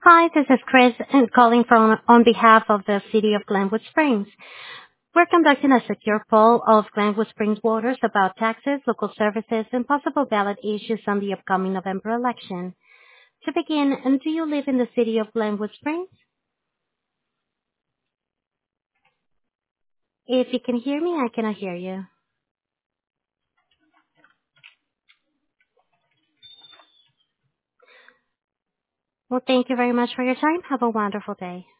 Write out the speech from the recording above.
Hi, this is Chris calling from on behalf of the City of Glenwood Springs. We're conducting a secure poll of Glenwood Springs voters about taxes, local services, and possible ballot issues on the upcoming November election. To begin, do you live in the City of Glenwood Springs? If you can hear me, I cannot hear you. Well, thank you very much for your time. Have a wonderful day.